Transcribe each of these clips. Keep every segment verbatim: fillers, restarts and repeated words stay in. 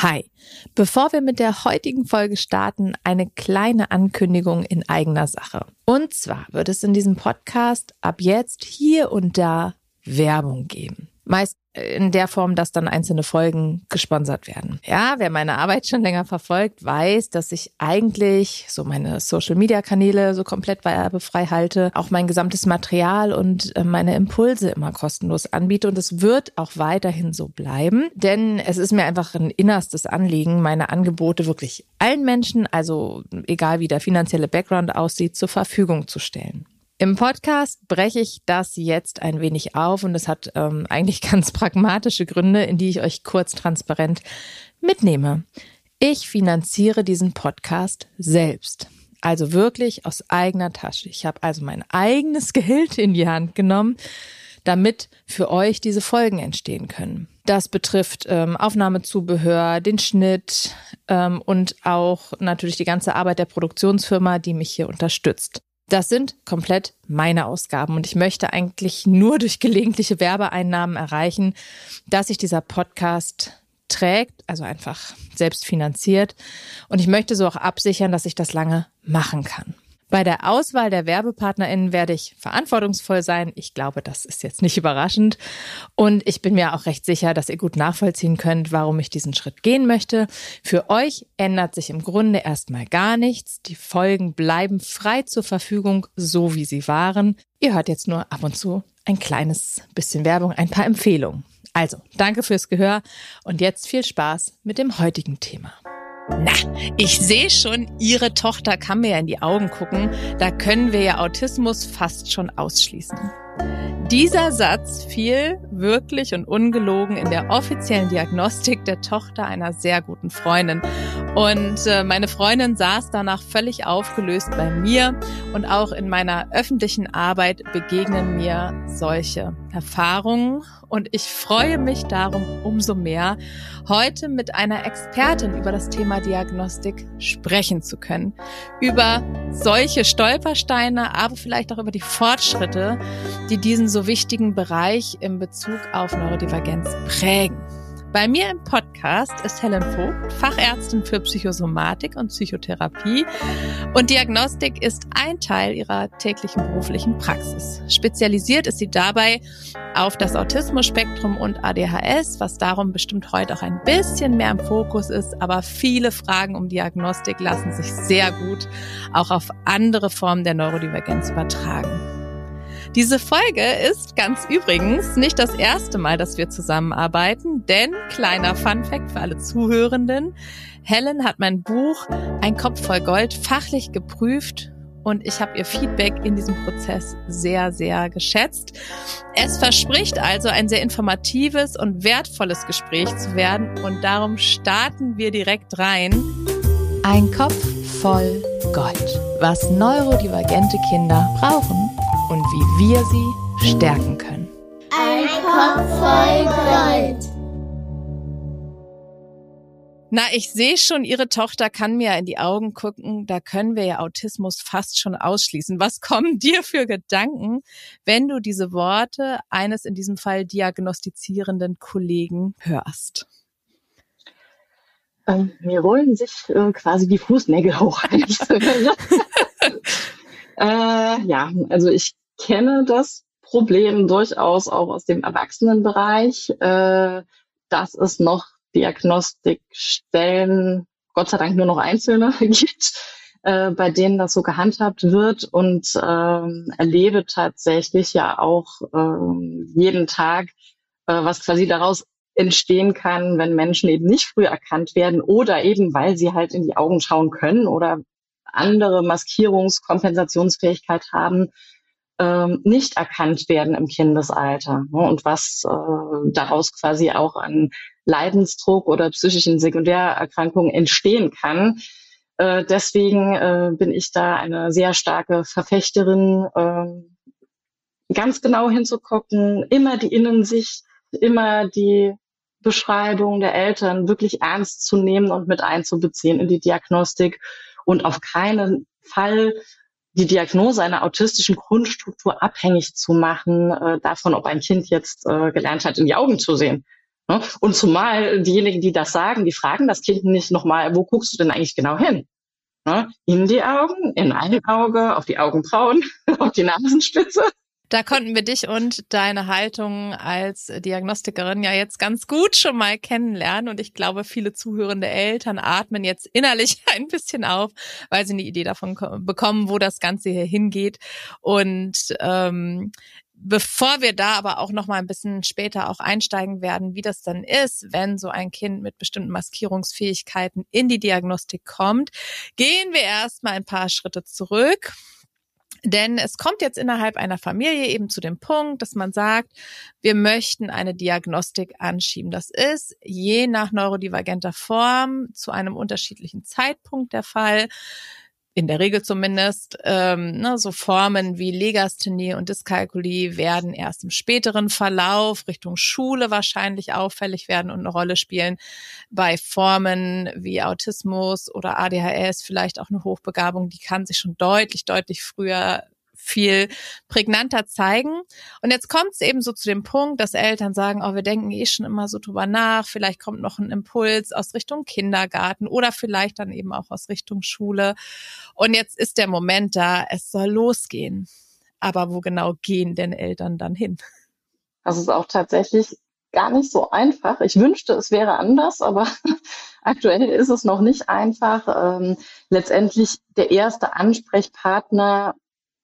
Hi, bevor wir mit der heutigen Folge starten, eine kleine Ankündigung in eigener Sache. Und zwar wird es in diesem Podcast ab jetzt hier und da Werbung geben. Meist in der Form, dass dann einzelne Folgen gesponsert werden. Ja, wer meine Arbeit schon länger verfolgt, weiß, dass ich eigentlich so meine Social-Media-Kanäle so komplett werbefrei halte, auch mein gesamtes Material und meine Impulse immer kostenlos anbiete. Und es wird auch weiterhin so bleiben, denn es ist mir einfach ein innerstes Anliegen, meine Angebote wirklich allen Menschen, also egal wie der finanzielle Background aussieht, zur Verfügung zu stellen. Im Podcast breche ich das jetzt ein wenig auf und es hat ähm, eigentlich ganz pragmatische Gründe, in die ich euch kurz transparent mitnehme. Ich finanziere diesen Podcast selbst, also wirklich aus eigener Tasche. Ich habe also mein eigenes Geld in die Hand genommen, damit für euch diese Folgen entstehen können. Das betrifft ähm, Aufnahmezubehör, den Schnitt ähm, und auch natürlich die ganze Arbeit der Produktionsfirma, die mich hier unterstützt. Das sind komplett meine Ausgaben und ich möchte eigentlich nur durch gelegentliche Werbeeinnahmen erreichen, dass sich dieser Podcast trägt, also einfach selbst finanziert. Und ich möchte so auch absichern, dass ich das lange machen kann. Bei der Auswahl der WerbepartnerInnen werde ich verantwortungsvoll sein. Ich glaube, das ist jetzt nicht überraschend. Und ich bin mir auch recht sicher, dass ihr gut nachvollziehen könnt, warum ich diesen Schritt gehen möchte. Für euch ändert sich im Grunde erstmal gar nichts. Die Folgen bleiben frei zur Verfügung, so wie sie waren. Ihr hört jetzt nur ab und zu ein kleines bisschen Werbung, ein paar Empfehlungen. Also, danke fürs Gehör und jetzt viel Spaß mit dem heutigen Thema. Na, ich sehe schon, Ihre Tochter kann mir ja in die Augen gucken. Da können wir ja Autismus fast schon ausschließen. Dieser Satz fiel wirklich und ungelogen in der offiziellen Diagnostik der Tochter einer sehr guten Freundin. Und äh, meine Freundin saß danach völlig aufgelöst bei mir. Und auch in meiner öffentlichen Arbeit begegnen mir solche Erfahrungen. Und ich freue mich darum umso mehr, heute mit einer Expertin über das Thema Diagnostik sprechen zu können. Über solche Stolpersteine, aber vielleicht auch über die Fortschritte, die diesen so wichtigen Bereich in Bezug auf Neurodivergenz prägen. Bei mir im Podcast ist Helen Vogt, Fachärztin für Psychosomatik und Psychotherapie und Diagnostik ist ein Teil ihrer täglichen beruflichen Praxis. Spezialisiert ist sie dabei auf das Autismus-Spektrum und A D H S, was darum bestimmt heute auch ein bisschen mehr im Fokus ist, aber viele Fragen um Diagnostik lassen sich sehr gut auch auf andere Formen der Neurodivergenz übertragen. Diese Folge ist ganz übrigens nicht das erste Mal, dass wir zusammenarbeiten, denn, kleiner Funfact für alle Zuhörenden, Helen hat mein Buch Ein Kopf voll Gold fachlich geprüft und ich habe ihr Feedback in diesem Prozess sehr, sehr geschätzt. Es verspricht also ein sehr informatives und wertvolles Gespräch zu werden und darum starten wir direkt rein. Ein Kopf voll Gold, was neurodivergente Kinder brauchen und wie wir sie stärken können. Ein Kopf voll Gold. Na, ich sehe schon, Ihre Tochter kann mir in die Augen gucken. Da können wir ja Autismus fast schon ausschließen. Was kommen dir für Gedanken, wenn du diese Worte eines in diesem Fall diagnostizierenden Kollegen hörst? Ähm, mir rollen sich äh, quasi die Fußnägel hoch. Äh, ja, also ich kenne das Problem durchaus auch aus dem Erwachsenenbereich, äh, dass es noch Diagnostikstellen, Gott sei Dank nur noch einzelne gibt, äh, bei denen das so gehandhabt wird und ähm, erlebe tatsächlich ja auch ähm, jeden Tag, äh, was quasi daraus entstehen kann, wenn Menschen eben nicht früh erkannt werden oder eben, weil sie halt in die Augen schauen können oder andere Maskierungs-, Kompensationsfähigkeit haben, ähm, nicht erkannt werden im Kindesalter. Ne? Und was äh, daraus quasi auch an Leidensdruck oder psychischen Sekundärerkrankungen entstehen kann. Äh, deswegen äh, bin ich da eine sehr starke Verfechterin, äh, ganz genau hinzugucken, immer die Innensicht, immer die Beschreibung der Eltern wirklich ernst zu nehmen und mit einzubeziehen in die Diagnostik und auf keinen Fall die Diagnose einer autistischen Grundstruktur abhängig zu machen äh, davon, ob ein Kind jetzt äh, gelernt hat, in die Augen zu sehen. Ne? Und zumal diejenigen, die das sagen, die fragen das Kind nicht nochmal, wo guckst du denn eigentlich genau hin? Ne? In die Augen, in ein Auge, auf die Augenbrauen, auf die Nasenspitze. Da konnten wir dich und deine Haltung als Diagnostikerin ja jetzt ganz gut schon mal kennenlernen. Und ich glaube, viele zuhörende Eltern atmen jetzt innerlich ein bisschen auf, weil sie eine Idee davon bekommen, wo das Ganze hier hingeht. Und ähm, bevor wir da aber auch noch mal ein bisschen später auch einsteigen werden, wie das dann ist, wenn so ein Kind mit bestimmten Maskierungsfähigkeiten in die Diagnostik kommt, gehen wir erstmal ein paar Schritte zurück. Denn es kommt jetzt innerhalb einer Familie eben zu dem Punkt, dass man sagt, wir möchten eine Diagnostik anschieben. Das ist je nach neurodivergenter Form zu einem unterschiedlichen Zeitpunkt der Fall. In der Regel zumindest, ähm, ne, so Formen wie Legasthenie und Dyskalkulie werden erst im späteren Verlauf Richtung Schule wahrscheinlich auffällig werden und eine Rolle spielen. Bei Formen wie Autismus oder A D H S vielleicht auch eine Hochbegabung, die kann sich schon deutlich, deutlich früher viel prägnanter zeigen. Und jetzt kommt es eben so zu dem Punkt, dass Eltern sagen, oh, wir denken eh schon immer so drüber nach, vielleicht kommt noch ein Impuls aus Richtung Kindergarten oder vielleicht dann eben auch aus Richtung Schule. Und jetzt ist der Moment da, es soll losgehen. Aber wo genau gehen denn Eltern dann hin? Das ist auch tatsächlich gar nicht so einfach. Ich wünschte, es wäre anders, aber aktuell ist es noch nicht einfach. Ähm, letztendlich der erste Ansprechpartner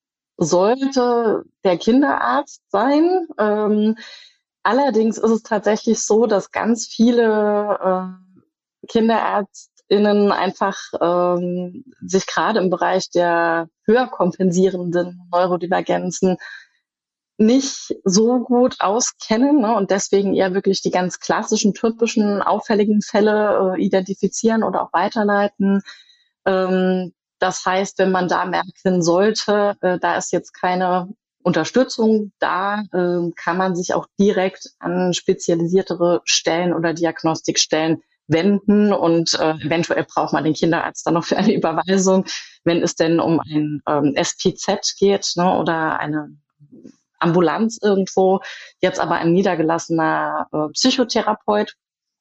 sollte der Kinderarzt sein. Ähm, allerdings ist es tatsächlich so, dass ganz viele äh, KinderärztInnen einfach ähm, sich gerade im Bereich der höher kompensierenden Neurodivergenzen nicht so gut auskennen, ne, und deswegen eher wirklich die ganz klassischen, typischen, auffälligen Fälle äh, identifizieren oder auch weiterleiten. Ähm, Das heißt, wenn man da merken sollte, äh, da ist jetzt keine Unterstützung da, äh, kann man sich auch direkt an spezialisiertere Stellen oder Diagnostikstellen wenden und äh, eventuell braucht man den Kinderarzt dann noch für eine Überweisung, wenn es denn um ein ähm, S P Z geht, ne, oder eine Ambulanz irgendwo, jetzt aber ein niedergelassener äh, Psychotherapeut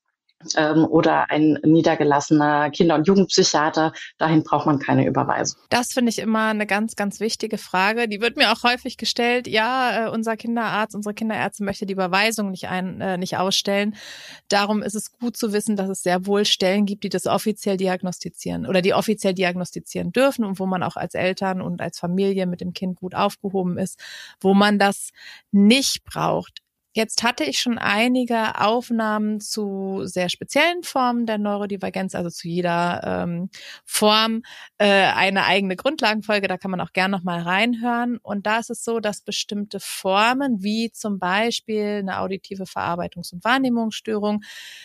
ähm, oder ein niedergelassener Kinder- und Jugendpsychiater, dahin braucht man keine Überweisung. Das finde ich immer eine ganz, ganz wichtige Frage. Die wird mir auch häufig gestellt. Ja, äh, unser Kinderarzt, unsere Kinderärztin möchte die Überweisung nicht ein, äh, nicht ausstellen. Darum ist es gut zu wissen, dass es sehr wohl Stellen gibt, die das offiziell diagnostizieren oder die offiziell diagnostizieren dürfen und wo man auch als Eltern und als Familie mit dem Kind gut aufgehoben ist, wo man das nicht braucht. Jetzt hatte ich schon einige Aufnahmen zu sehr speziellen Formen der Neurodivergenz, also zu jeder ähm, Form äh, eine eigene Grundlagenfolge, da kann man auch gern nochmal reinhören. Und da ist es so, dass bestimmte Formen, wie zum Beispiel eine auditive Verarbeitungs- und Wahrnehmungsstörung,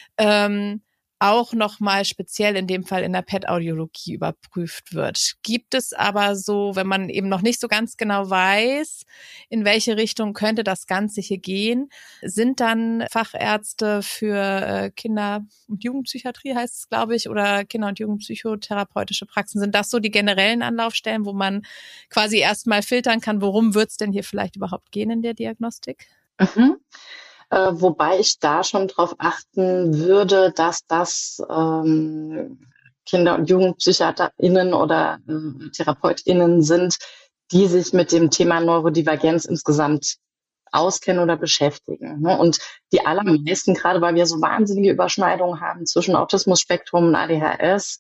ähm, auch nochmal speziell in dem Fall in der P E T-Audiologie überprüft wird. Gibt es aber so, wenn man eben noch nicht so ganz genau weiß, in welche Richtung könnte das Ganze hier gehen, sind dann Fachärzte für Kinder- und Jugendpsychiatrie, heißt es, glaube ich, oder Kinder- und Jugendpsychotherapeutische Praxen, sind das so die generellen Anlaufstellen, wo man quasi erstmal filtern kann, worum wird es denn hier vielleicht überhaupt gehen in der Diagnostik? Mhm. Äh, wobei ich da schon drauf achten würde, dass das ähm, Kinder- und JugendpsychiaterInnen oder äh, TherapeutInnen sind, die sich mit dem Thema Neurodivergenz insgesamt auskennen oder beschäftigen. Ne? Und die allermeisten, gerade weil wir so wahnsinnige Überschneidungen haben zwischen Autismus-Spektrum und A D H S,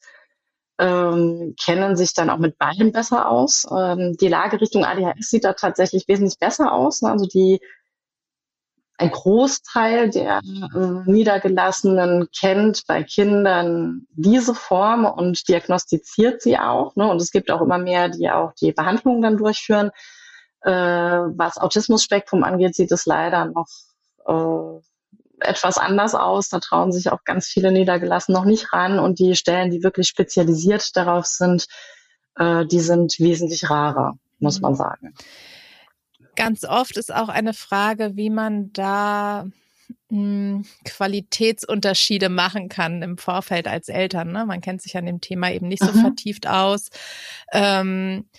ähm, kennen sich dann auch mit beiden besser aus. Ähm, die Lage Richtung A D H S sieht da tatsächlich wesentlich besser aus. Ne? Also die Ein Großteil der äh, Niedergelassenen kennt bei Kindern diese Form und diagnostiziert sie auch. Ne? Und es gibt auch immer mehr, die auch die Behandlung dann durchführen. Äh, was Autismus-Spektrum angeht, sieht es leider noch äh, etwas anders aus. Da trauen sich auch ganz viele Niedergelassene noch nicht ran. Und die Stellen, die wirklich spezialisiert darauf sind, äh, die sind wesentlich rarer, muss man sagen. Ganz oft ist auch eine Frage, wie man da mh, Qualitätsunterschiede machen kann im Vorfeld als Eltern. Ne? Man kennt sich an dem Thema eben nicht so mhm. vertieft aus. Ähm,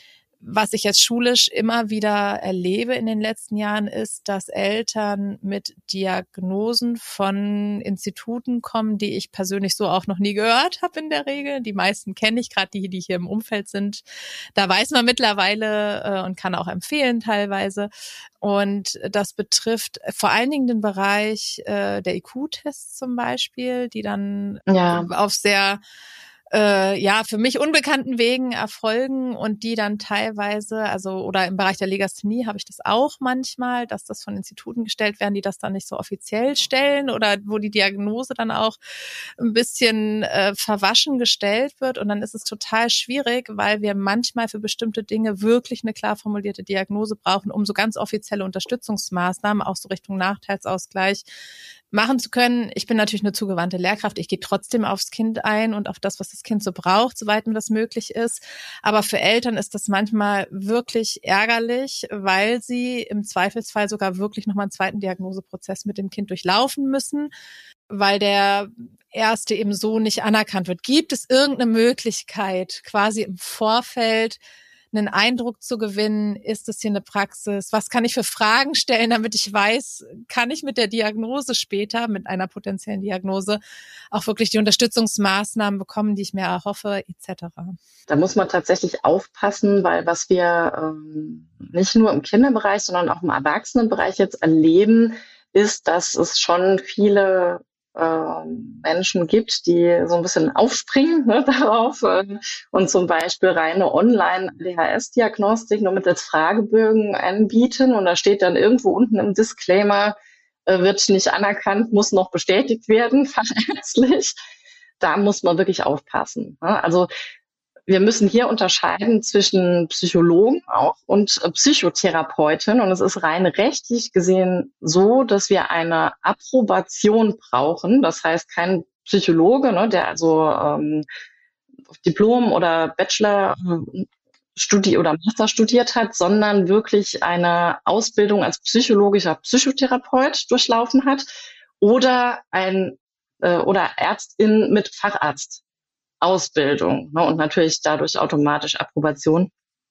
was ich jetzt schulisch immer wieder erlebe in den letzten Jahren ist, dass Eltern mit Diagnosen von Instituten kommen, die ich persönlich so auch noch nie gehört habe in der Regel. Die meisten kenne ich, gerade die, die hier im Umfeld sind. Da weiß man mittlerweile äh, und kann auch empfehlen teilweise. Und das betrifft vor allen Dingen den Bereich äh, der I Q-Tests zum Beispiel, die dann Ja. auf sehr Äh, ja, für mich unbekannten Wegen erfolgen und die dann teilweise, also oder im Bereich der Legasthenie habe ich das auch manchmal, dass das von Instituten gestellt werden, die das dann nicht so offiziell stellen oder wo die Diagnose dann auch ein bisschen äh, verwaschen gestellt wird und dann ist es total schwierig, weil wir manchmal für bestimmte Dinge wirklich eine klar formulierte Diagnose brauchen, um so ganz offizielle Unterstützungsmaßnahmen, auch so Richtung Nachteilsausgleich machen zu können. Ich bin natürlich eine zugewandte Lehrkraft. Ich gehe trotzdem aufs Kind ein und auf das, was das Kind so braucht, soweit mir das möglich ist. Aber für Eltern ist das manchmal wirklich ärgerlich, weil sie im Zweifelsfall sogar wirklich nochmal einen zweiten Diagnoseprozess mit dem Kind durchlaufen müssen, weil der erste eben so nicht anerkannt wird. Gibt es irgendeine Möglichkeit, quasi im Vorfeld einen Eindruck zu gewinnen, ist es hier eine Praxis? Was kann ich für Fragen stellen, damit ich weiß, kann ich mit der Diagnose später, mit einer potenziellen Diagnose, auch wirklich die Unterstützungsmaßnahmen bekommen, die ich mir erhoffe, et cetera. Da muss man tatsächlich aufpassen, weil was wir ähm, nicht nur im Kinderbereich, sondern auch im Erwachsenenbereich jetzt erleben, ist, dass es schon viele Menschen gibt, die so ein bisschen aufspringen, ne, darauf äh, und zum Beispiel reine Online-A D H S-Diagnostik nur mittels Fragebögen anbieten und da steht dann irgendwo unten im Disclaimer, äh, wird nicht anerkannt, muss noch bestätigt werden, fachärztlich. Da muss man wirklich aufpassen. Ne? Also wir müssen hier unterscheiden zwischen Psychologen auch und Psychotherapeuten. Und es ist rein rechtlich gesehen so, dass wir eine Approbation brauchen. Das heißt, kein Psychologe, ne, der also ähm, Diplom oder Bachelor studi- oder Master studiert hat, sondern wirklich eine Ausbildung als psychologischer Psychotherapeut durchlaufen hat oder ein äh, oder Ärztin mit Facharzt. Ausbildung, ne, und natürlich dadurch automatisch Approbation.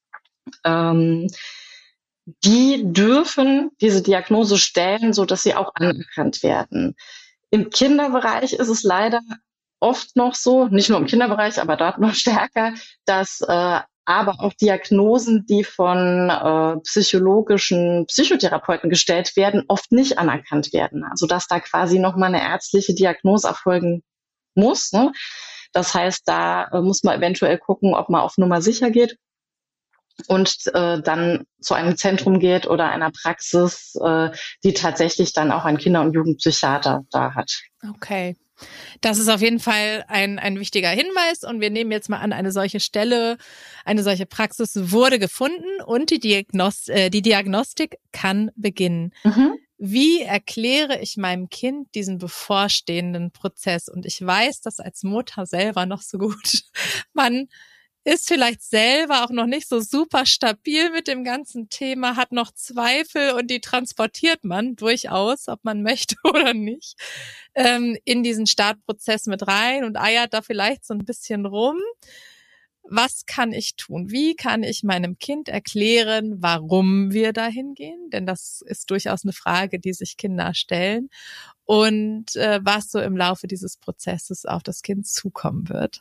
Ähm, die dürfen diese Diagnose stellen, so dass sie auch anerkannt werden. Im Kinderbereich ist es leider oft noch so, nicht nur im Kinderbereich, aber dort noch stärker, dass äh, aber auch Diagnosen, die von äh, psychologischen Psychotherapeuten gestellt werden, oft nicht anerkannt werden. Also dass da quasi nochmal eine ärztliche Diagnose erfolgen muss, ne? Das heißt, da äh, muss man eventuell gucken, ob man auf Nummer sicher geht und äh, dann zu einem Zentrum geht oder einer Praxis, äh, die tatsächlich dann auch einen Kinder- und Jugendpsychiater da hat. Okay. Das ist auf jeden Fall ein, ein wichtiger Hinweis und wir nehmen jetzt mal an, eine solche Stelle, eine solche Praxis wurde gefunden und die, Diagnost- äh, die Diagnostik kann beginnen. Mhm. Wie erkläre ich meinem Kind diesen bevorstehenden Prozess? Und ich weiß das als Mutter selber noch so gut. Man ist vielleicht selber auch noch nicht so super stabil mit dem ganzen Thema, hat noch Zweifel und die transportiert man durchaus, ob man möchte oder nicht, ähm, in diesen Startprozess mit rein und eiert da vielleicht so ein bisschen rum. Was kann ich tun? Wie kann ich meinem Kind erklären, warum wir dahin gehen? Denn das ist durchaus eine Frage, die sich Kinder stellen. Und äh, was so im Laufe dieses Prozesses auf das Kind zukommen wird.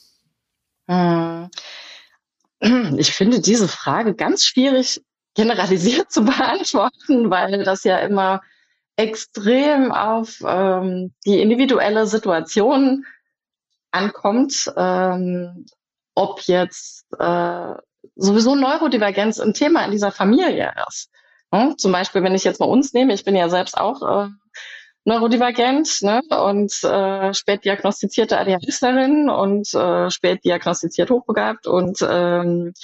Ich finde diese Frage ganz schwierig generalisiert zu beantworten, weil das ja immer extrem auf ähm, die individuelle Situation ankommt. Ähm, ob jetzt äh, sowieso Neurodivergenz ein Thema in dieser Familie ist. Hm? Zum Beispiel, wenn ich jetzt mal uns nehme, ich bin ja selbst auch äh, neurodivergent, ne? Und äh, spät diagnostizierte ADHSlerin und äh, spät diagnostiziert hochbegabt und ähm,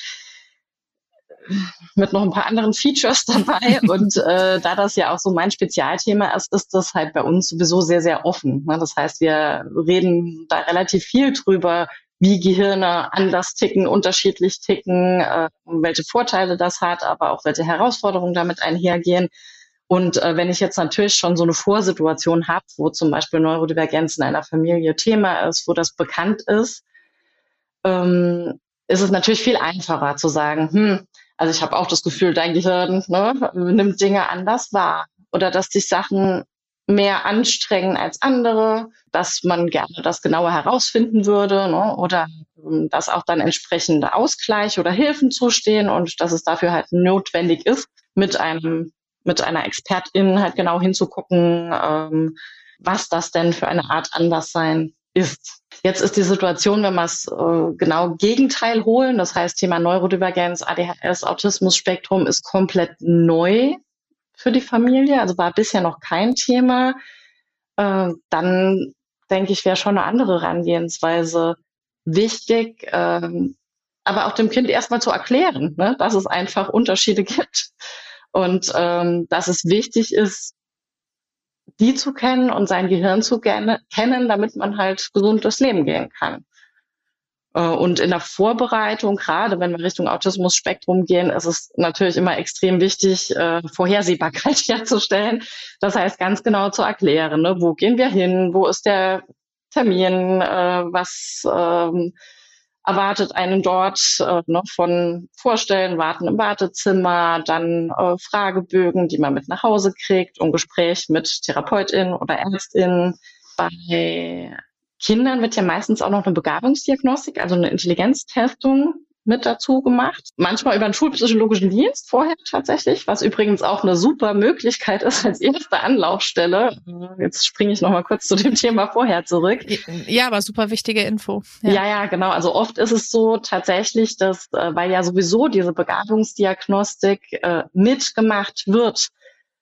mit noch ein paar anderen Features dabei. Und äh, da das ja auch so mein Spezialthema ist, ist das halt bei uns sowieso sehr, sehr offen. Ne? Das heißt, wir reden da relativ viel drüber, wie Gehirne anders ticken, unterschiedlich ticken, äh, welche Vorteile das hat, aber auch welche Herausforderungen damit einhergehen. Und äh, wenn ich jetzt natürlich schon so eine Vorsituation habe, wo zum Beispiel Neurodivergenz in einer Familie Thema ist, wo das bekannt ist, ähm, ist es natürlich viel einfacher zu sagen, hm, also ich habe auch das Gefühl, dein Gehirn ne, nimmt Dinge anders wahr oder dass dich Sachen mehr anstrengen als andere, dass man gerne das genauer herausfinden würde, ne, oder ähm, dass auch dann entsprechende Ausgleich oder Hilfen zustehen und dass es dafür halt notwendig ist, mit einem mit einer Expertin halt genau hinzugucken, ähm, was das denn für eine Art Anderssein ist. Jetzt ist die Situation, wenn wir es äh, genau Gegenteil holen, das heißt Thema Neurodivergenz, A D H S, Autismus-Spektrum ist komplett neu für die Familie, also war bisher noch kein Thema, äh, dann denke ich, wäre schon eine andere Herangehensweise wichtig, ähm, aber auch dem Kind erstmal zu erklären, ne, dass es einfach Unterschiede gibt und ähm, dass es wichtig ist, die zu kennen und sein Gehirn zu gerne, kennen, damit man halt gesund durchs Leben gehen kann. Äh, und in der Vorbereitung, gerade wenn wir Richtung Autismus-Spektrum gehen, ist es natürlich immer extrem wichtig, äh, Vorhersehbarkeit herzustellen. Das heißt, ganz genau zu erklären, ne, wo gehen wir hin, wo ist der Termin, äh, was ähm, erwartet einen dort, äh, ne, von Vorstellen, Warten im Wartezimmer, dann äh, Fragebögen, die man mit nach Hause kriegt und Gespräch mit Therapeutin oder Ärztin. Bei Kindern wird ja meistens auch noch eine Begabungsdiagnostik, also eine Intelligenztestung mit dazu gemacht. Manchmal über einen schulpsychologischen Dienst vorher tatsächlich, was übrigens auch eine super Möglichkeit ist als erste Anlaufstelle. Jetzt springe ich noch mal kurz zu dem Thema vorher zurück. Ja, aber super wichtige Info. Ja, ja, ja, genau. Also oft ist es so tatsächlich, dass, äh, weil ja sowieso diese Begabungsdiagnostik äh, mitgemacht wird,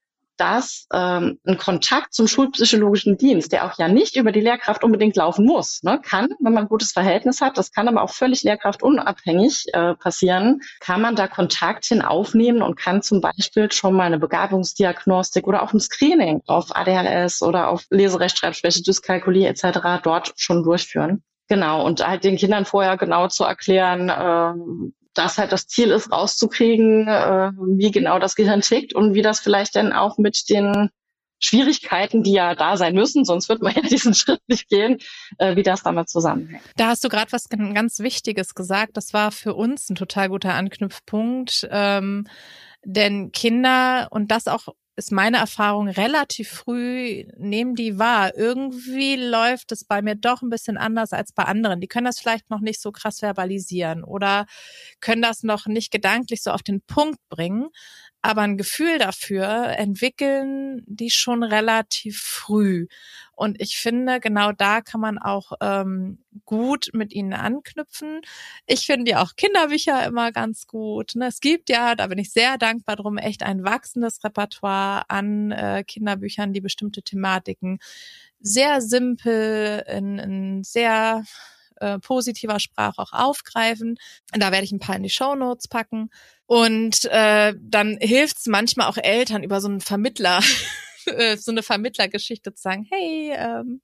dass ähm, ein Kontakt zum schulpsychologischen Dienst, der auch ja nicht über die Lehrkraft unbedingt laufen muss, ne, kann, wenn man ein gutes Verhältnis hat, das kann aber auch völlig lehrkraftunabhängig äh, passieren, kann man da Kontakt hin aufnehmen und kann zum Beispiel schon mal eine Begabungsdiagnostik oder auch ein Screening auf A D H S oder auf Leserechtschreibschwäche, Dyskalkulie et cetera dort schon durchführen. Genau, und halt den Kindern vorher genau zu erklären, äh, dass halt das Ziel ist, rauszukriegen, äh, wie genau das Gehirn tickt und wie das vielleicht dann auch mit den Schwierigkeiten, die ja da sein müssen, sonst wird man ja diesen Schritt nicht gehen, äh, wie das damit zusammenhängt. Da hast du gerade was ganz Wichtiges gesagt. Das war für uns ein total guter Anknüpfpunkt, ähm, denn Kinder, und das auch ist meine Erfahrung, relativ früh nehmen die wahr. Irgendwie läuft es bei mir doch ein bisschen anders als bei anderen. Die können das vielleicht noch nicht so krass verbalisieren oder können das noch nicht gedanklich so auf den Punkt bringen. Aber ein Gefühl dafür entwickeln die schon relativ früh. Und ich finde, genau da kann man auch ähm, gut mit ihnen anknüpfen. Ich finde ja auch Kinderbücher immer ganz gut. Ne? Es gibt ja, da bin ich sehr dankbar drum, echt ein wachsendes Repertoire an äh, Kinderbüchern, die bestimmte Thematiken sehr simpel in, in sehr äh, positiver Sprache auch aufgreifen. Da werde ich ein paar in die Shownotes packen. Und äh, dann hilft es manchmal auch Eltern über so einen Vermittler, so eine Vermittlergeschichte zu sagen, hey, ähm,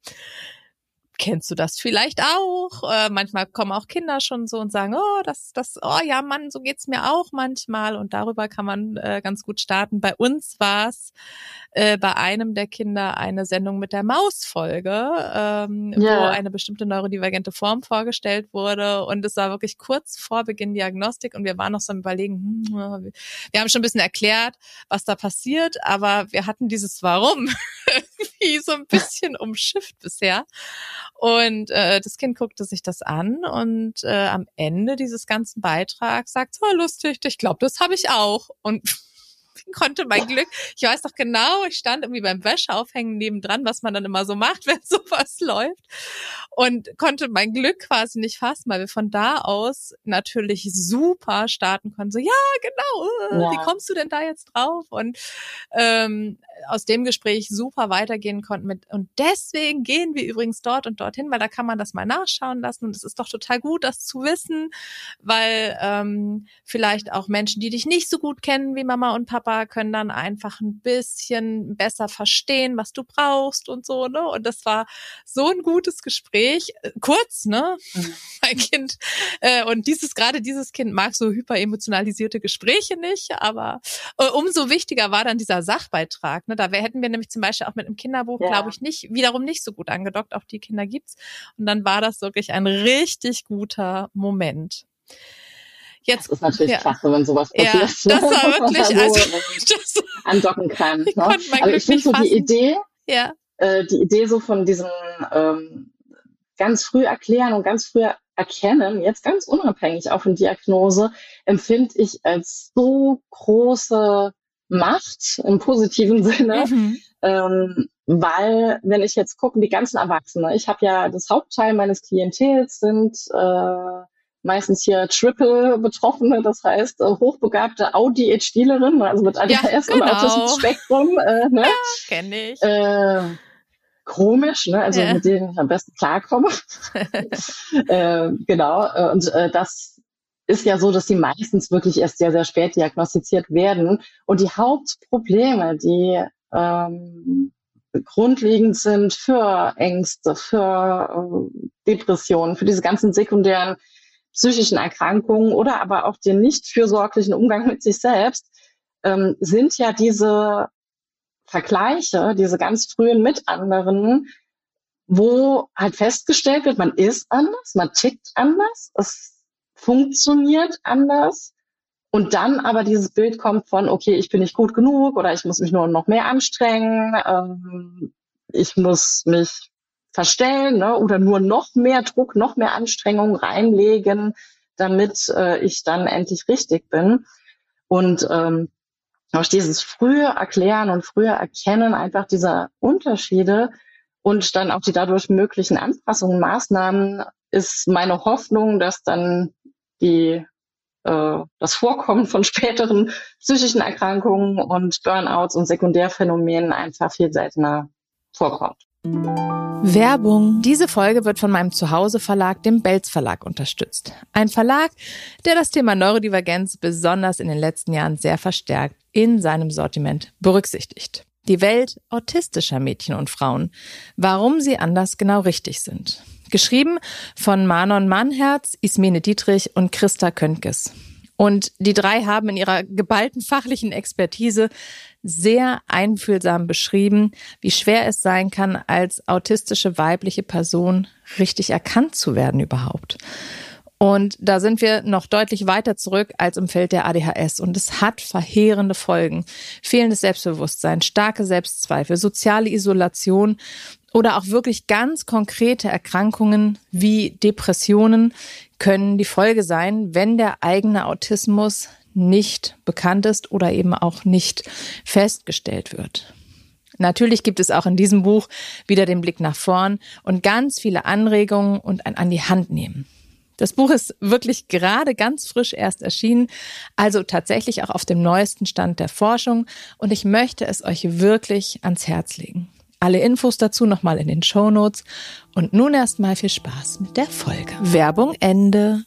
kennst du das vielleicht auch? Äh, manchmal kommen auch Kinder schon so und sagen, oh, das, das, oh ja, Mann, so geht's mir auch manchmal. Und darüber kann man äh, ganz gut starten. Bei uns war es äh, bei einem der Kinder eine Sendung mit der Mausfolge, ähm, yeah. wo eine bestimmte neurodivergente Form vorgestellt wurde. Und es war wirklich kurz vor Beginn Diagnostik und wir waren noch so am Überlegen, hm, wir haben schon ein bisschen erklärt, was da passiert, aber wir hatten dieses Warum irgendwie so ein bisschen umschifft bisher. Und äh, das Kind guckte sich das an und äh, am Ende dieses ganzen Beitrags sagt, oh lustig, ich glaube, das habe ich auch. Und konnte mein Glück, ich weiß doch genau, ich stand irgendwie beim Wäscheaufhängen nebendran, was man dann immer so macht, wenn sowas läuft, und konnte mein Glück quasi nicht fassen, weil wir von da aus natürlich super starten konnten. So, ja, genau, ja. Wie kommst du denn da jetzt drauf? Und ähm, aus dem Gespräch super weitergehen konnten mit, und deswegen gehen wir übrigens dort und dorthin, weil da kann man das mal nachschauen lassen und es ist doch total gut, das zu wissen, weil ähm, vielleicht auch Menschen, die dich nicht so gut kennen wie Mama und Papa, können dann einfach ein bisschen besser verstehen, was du brauchst und so, ne? Und das war so ein gutes Gespräch, kurz, ne? Mhm. Mein Kind äh, und dieses gerade dieses Kind mag so hyperemotionalisierte Gespräche nicht, aber äh, umso wichtiger war dann dieser Sachbeitrag, ne? Da wär, hätten wir nämlich zum Beispiel auch mit einem Kinderbuch, ja. glaube ich, nicht wiederum nicht so gut angedockt. Auch die Kinder gibt's und dann war das wirklich ein richtig guter Moment. Jetzt, das ist natürlich ja. klasse, wenn sowas passiert. Ja, das war wirklich, so, also, das andocken kann. Ich ne? konnte mein Aber Glück ich finde nicht so fassen. die Idee, ja. äh, die Idee so von diesem ähm, ganz früh erklären und ganz früh erkennen, jetzt ganz unabhängig auch von Diagnose, empfinde ich als so große Macht im positiven Sinne, Mhm. ähm, weil, wenn ich jetzt gucke, die ganzen Erwachsenen, ich habe ja, das Hauptteil meines Klientels sind äh, meistens hier Triple-Betroffene, das heißt äh, hochbegabte ADHDlerinnen, also mit A D H S Ja, und genau. Autismus-Spektrum. Äh, ne? Ja, kenne ich. Äh, komisch, ne? Also Ja. mit denen ich am besten klarkomme. äh, genau. äh, Und äh, das ist ja so, dass die meistens wirklich erst sehr, sehr spät diagnostiziert werden. Und die Hauptprobleme, die ähm, grundlegend sind für Ängste, für äh, Depressionen, für diese ganzen sekundären psychischen Erkrankungen oder aber auch den nicht fürsorglichen Umgang mit sich selbst, ähm, sind ja diese Vergleiche, diese ganz frühen mit anderen, wo halt festgestellt wird, man ist anders, man tickt anders, es funktioniert anders. Und dann aber dieses Bild kommt von, okay, ich bin nicht gut genug oder ich muss mich nur noch mehr anstrengen, ähm, ich muss mich verstellen, ne, oder nur noch mehr Druck, noch mehr Anstrengung reinlegen, damit äh, ich dann endlich richtig bin. Und ähm, auch dieses frühe Erklären und frühe Erkennen einfach dieser Unterschiede und dann auch die dadurch möglichen Anpassungen, Maßnahmen, ist meine Hoffnung, dass dann die äh, das Vorkommen von späteren psychischen Erkrankungen und Burnouts und Sekundärphänomenen einfach viel seltener vorkommt. Werbung. Diese Folge wird von meinem Zuhause-Verlag, dem Belz Verlag, unterstützt. Ein Verlag, der das Thema Neurodivergenz besonders in den letzten Jahren sehr verstärkt in seinem Sortiment berücksichtigt. Die Welt autistischer Mädchen und Frauen. Warum sie anders genau richtig sind. Geschrieben von Manon Mannherz, Ismene Dietrich und Christa Köntges. Und die drei haben in ihrer geballten fachlichen Expertise sehr einfühlsam beschrieben, wie schwer es sein kann, als autistische weibliche Person richtig erkannt zu werden überhaupt. Und da sind wir noch deutlich weiter zurück als im Feld der A D H S. Und es hat verheerende Folgen. Fehlendes Selbstbewusstsein, starke Selbstzweifel, soziale Isolation oder auch wirklich ganz konkrete Erkrankungen wie Depressionen können die Folge sein, wenn der eigene Autismus nicht bekannt ist oder eben auch nicht festgestellt wird. Natürlich gibt es auch in diesem Buch wieder den Blick nach vorn und ganz viele Anregungen und ein an die Hand nehmen. Das Buch ist wirklich gerade ganz frisch erst erschienen, also tatsächlich auch auf dem neuesten Stand der Forschung und ich möchte es euch wirklich ans Herz legen. Alle Infos dazu nochmal in den Shownotes und nun erstmal viel Spaß mit der Folge. Werbung Ende.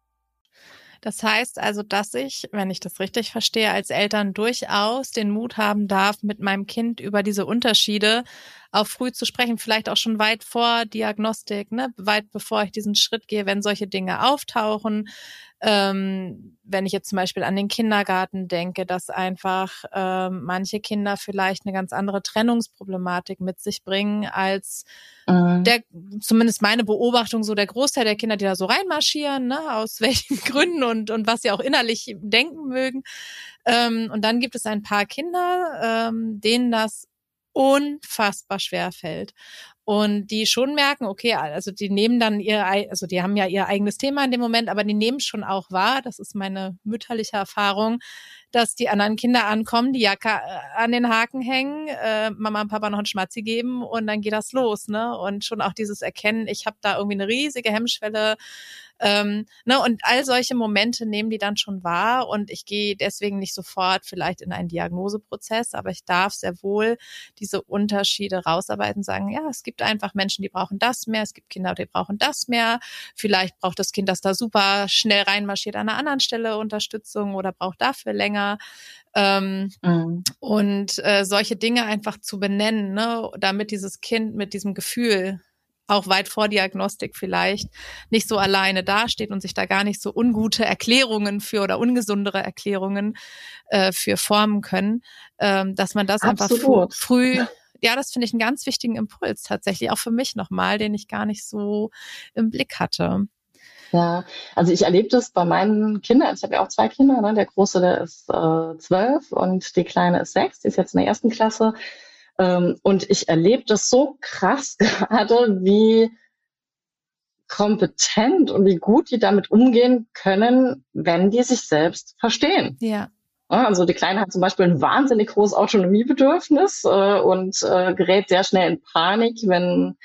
Das heißt also, dass ich, wenn ich das richtig verstehe, als Eltern durchaus den Mut haben darf, mit meinem Kind über diese Unterschiede auch früh zu sprechen, vielleicht auch schon weit vor Diagnostik, ne, weit bevor ich diesen Schritt gehe, wenn solche Dinge auftauchen. Ähm, wenn ich jetzt zum Beispiel an den Kindergarten denke, dass einfach ähm, manche Kinder vielleicht eine ganz andere Trennungsproblematik mit sich bringen als mhm. der, zumindest meine Beobachtung, so der Großteil der Kinder, die da so reinmarschieren, ne, aus welchen Gründen und und was sie auch innerlich denken mögen. Ähm, und dann gibt es ein paar Kinder, ähm, denen das unfassbar schwer fällt. Und die schon merken, okay, also die nehmen dann ihr, also die haben ja ihr eigenes Thema in dem Moment, aber die nehmen schon auch wahr, das ist meine mütterliche Erfahrung, dass die anderen Kinder ankommen, die Jacke an den Haken hängen, äh, Mama und Papa noch einen Schmatzi geben und dann geht das los, ne? Und schon auch dieses Erkennen, ich habe da irgendwie eine riesige Hemmschwelle, ähm, ne? Und all solche Momente nehmen die dann schon wahr und ich gehe deswegen nicht sofort vielleicht in einen Diagnoseprozess, aber ich darf sehr wohl diese Unterschiede rausarbeiten und sagen, ja, es gibt einfach Menschen, die brauchen das mehr, es gibt Kinder, die brauchen das mehr, vielleicht braucht das Kind, das da super schnell reinmarschiert, an einer anderen Stelle Unterstützung oder braucht dafür länger. Ähm, mhm. Und äh, solche Dinge einfach zu benennen, ne, damit dieses Kind mit diesem Gefühl auch weit vor Diagnostik vielleicht nicht so alleine dasteht und sich da gar nicht so ungute Erklärungen für oder ungesundere Erklärungen äh, für formen können, ähm, dass man das Absolut. einfach früh, ja, das finde ich einen ganz wichtigen Impuls tatsächlich, auch für mich nochmal, den ich gar nicht so im Blick hatte. Ja, also ich erlebe das bei meinen Kindern. Ich habe ja auch zwei Kinder, ne? Der Große, der ist äh, zwölf und die Kleine ist sechs, die ist jetzt in der ersten Klasse. Ähm, und ich erlebe das so krass gerade, wie kompetent und wie gut die damit umgehen können, wenn die sich selbst verstehen. Ja. Ja, also die Kleine hat zum Beispiel ein wahnsinnig hohes Autonomiebedürfnis äh, und äh, gerät sehr schnell in Panik, wenn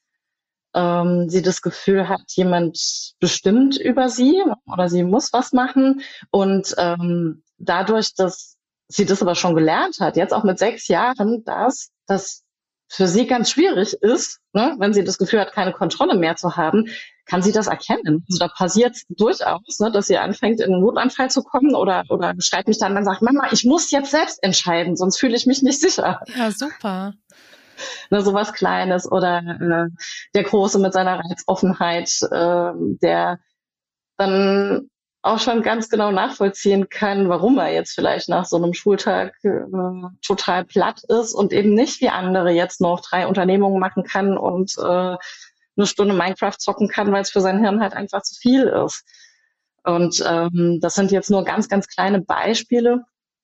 ähm, sie das Gefühl hat, jemand bestimmt über sie oder sie muss was machen. Und ähm, dadurch, dass sie das aber schon gelernt hat, jetzt auch mit sechs Jahren, dass das für sie ganz schwierig ist, ne, wenn sie das Gefühl hat, keine Kontrolle mehr zu haben, kann sie das erkennen. Also da passiert durchaus, ne, dass sie anfängt, in einen Wutanfall zu kommen oder, oder schreit mich dann, dann sagt, Mama, ich muss jetzt selbst entscheiden, sonst fühle ich mich nicht sicher. Ja, super. Ne, sowas Kleines oder äh, der Große mit seiner Reizoffenheit, äh, der dann auch schon ganz genau nachvollziehen kann, warum er jetzt vielleicht nach so einem Schultag äh, total platt ist und eben nicht wie andere jetzt noch drei Unternehmungen machen kann und äh, eine Stunde Minecraft zocken kann, weil es für sein Hirn halt einfach zu viel ist. Und ähm, das sind jetzt nur ganz, ganz kleine Beispiele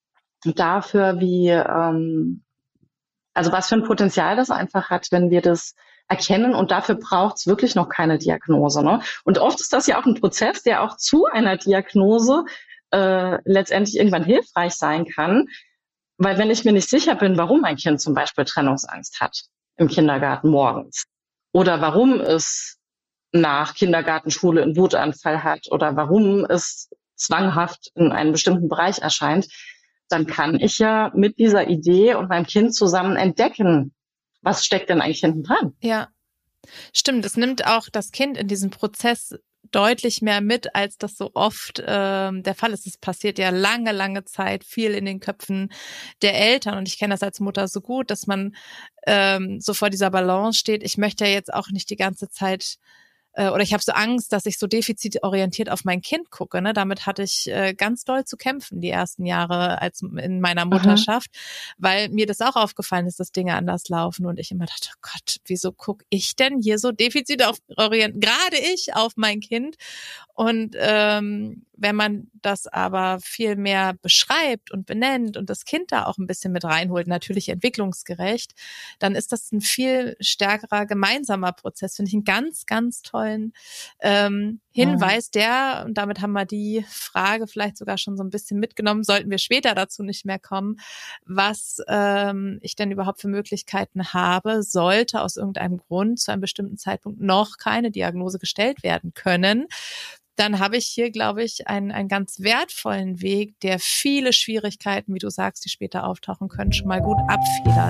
dafür, wie ähm, also was für ein Potenzial das einfach hat, wenn wir das erkennen. Und dafür braucht es wirklich noch keine Diagnose. Ne? Und oft ist das ja auch ein Prozess, der auch zu einer Diagnose äh, letztendlich irgendwann hilfreich sein kann. Weil wenn ich mir nicht sicher bin, warum mein Kind zum Beispiel Trennungsangst hat im Kindergarten morgens oder warum es nach Kindergartenschule einen Wutanfall hat oder warum es zwanghaft in einem bestimmten Bereich erscheint, dann kann ich ja mit dieser Idee und meinem Kind zusammen entdecken, was steckt denn eigentlich hinten dran. Ja, stimmt. Es nimmt auch das Kind in diesem Prozess deutlich mehr mit, als das so oft ähm, der Fall ist. Es passiert ja lange, lange Zeit viel in den Köpfen der Eltern. Und ich kenne das als Mutter so gut, dass man ähm, so vor dieser Balance steht. Ich möchte ja jetzt auch nicht die ganze Zeit oder ich habe so Angst, dass ich so defizitorientiert auf mein Kind gucke. Ne? Damit hatte ich äh, ganz doll zu kämpfen die ersten Jahre als in meiner Mutterschaft, Aha. weil mir das auch aufgefallen ist, dass Dinge anders laufen und ich immer dachte, oh Gott, wieso gucke ich denn hier so defizitorientiert, gerade ich, auf mein Kind? Und ähm, wenn man das aber viel mehr beschreibt und benennt und das Kind da auch ein bisschen mit reinholt, natürlich entwicklungsgerecht, dann ist das ein viel stärkerer gemeinsamer Prozess. Finde ich einen ganz, ganz tollen ähm, Hinweis, der, und damit haben wir die Frage vielleicht sogar schon so ein bisschen mitgenommen, sollten wir später dazu nicht mehr kommen, was ähm, ich denn überhaupt für Möglichkeiten habe, sollte aus irgendeinem Grund zu einem bestimmten Zeitpunkt noch keine Diagnose gestellt werden können. Dann habe ich hier, glaube ich, einen, einen ganz wertvollen Weg, der viele Schwierigkeiten, wie du sagst, die später auftauchen können, schon mal gut abfedert.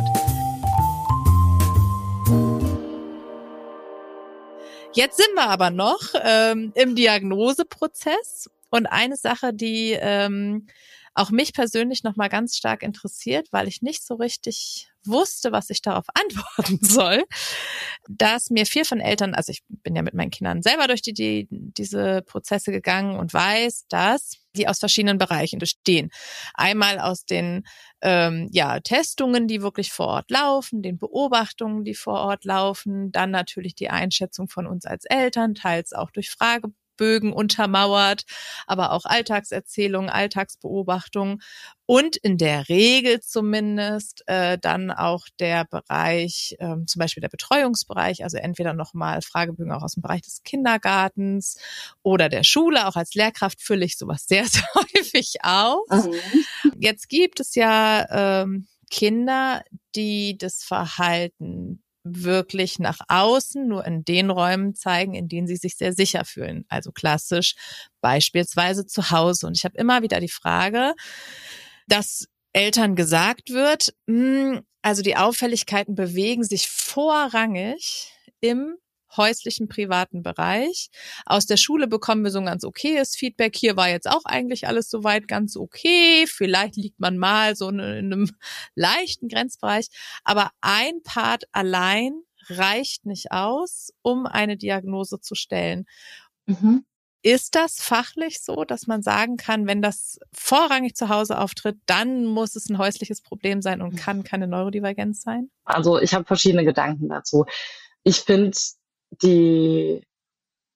Jetzt sind wir aber noch ähm, im Diagnoseprozess und eine Sache, die ähm, auch mich persönlich noch mal ganz stark interessiert, weil ich nicht so richtig wusste, was ich darauf antworten soll, dass mir viel von Eltern, also ich bin ja mit meinen Kindern selber durch die, die diese Prozesse gegangen und weiß, dass die aus verschiedenen Bereichen bestehen. Einmal aus den ähm, ja Testungen, die wirklich vor Ort laufen, den Beobachtungen, die vor Ort laufen, dann natürlich die Einschätzung von uns als Eltern, teils auch durch Fragebögen untermauert, aber auch Alltagserzählungen, Alltagsbeobachtungen und in der Regel zumindest äh, dann auch der Bereich, ähm, zum Beispiel der Betreuungsbereich, also entweder nochmal Fragebögen auch aus dem Bereich des Kindergartens oder der Schule. Auch als Lehrkraft fülle ich sowas sehr, sehr häufig aus. Mhm. Jetzt gibt es ja ähm, Kinder, die das Verhalten wirklich nach außen nur in den Räumen zeigen, in denen sie sich sehr sicher fühlen. Also klassisch beispielsweise zu Hause. Und ich habe immer wieder die Frage, dass Eltern gesagt wird, mh, also die Auffälligkeiten bewegen sich vorrangig im häuslichen, privaten Bereich. Aus der Schule bekommen wir so ein ganz okayes Feedback. Hier war jetzt auch eigentlich alles soweit ganz okay. Vielleicht liegt man mal so in einem leichten Grenzbereich. Aber ein Part allein reicht nicht aus, um eine Diagnose zu stellen. Mhm. Ist das fachlich so, dass man sagen kann, wenn das vorrangig zu Hause auftritt, dann muss es ein häusliches Problem sein und kann keine Neurodivergenz sein? Also ich habe verschiedene Gedanken dazu. Ich finde die